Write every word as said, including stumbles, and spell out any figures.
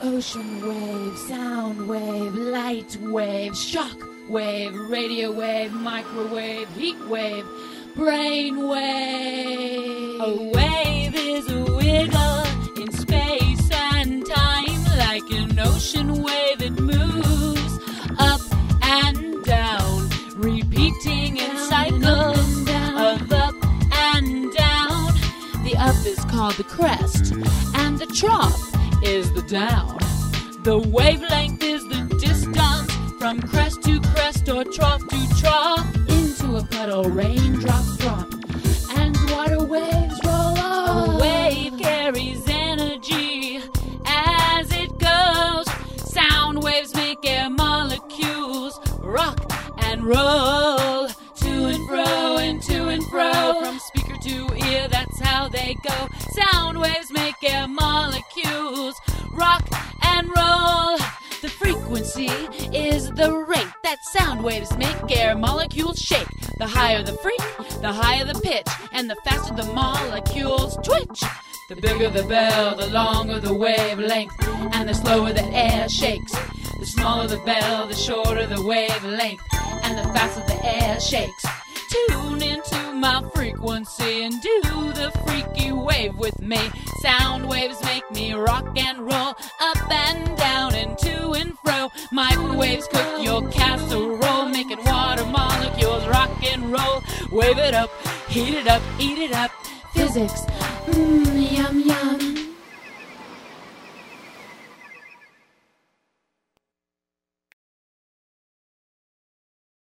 Ocean wave, sound wave, light wave, shock wave, radio wave, microwave, heat wave, brain wave. A wave is a wiggle in space and time. Like an ocean wave, it moves up and down, repeating its cycle of up and down. The up is called the crest, and the trough is the down. The wavelength is the distance from crest to crest or trough to trough. Into a puddle, raindrops drop, and water waves roll off. A wave carries energy as it goes. Sound waves make air molecules rock and roll. To and fro and to and fro, from speaker to ear, that's how they go. Sound waves make air molecules rock and roll. The frequency is the rate that sound waves make air molecules shake. The higher the freak, the higher the pitch, and the faster the molecules twitch. The bigger the bell, the longer the wavelength, and the slower the air shakes. The smaller the bell, the shorter the wavelength, and the faster the air shakes. Tune into my frequency and do the freaky wave with me. Sound waves make me rock and roll, up and down and to and fro. Microwaves cook your casserole, making water molecules rock and roll. Wave it up, heat it up, eat it up. Physics, mmm, yum yum.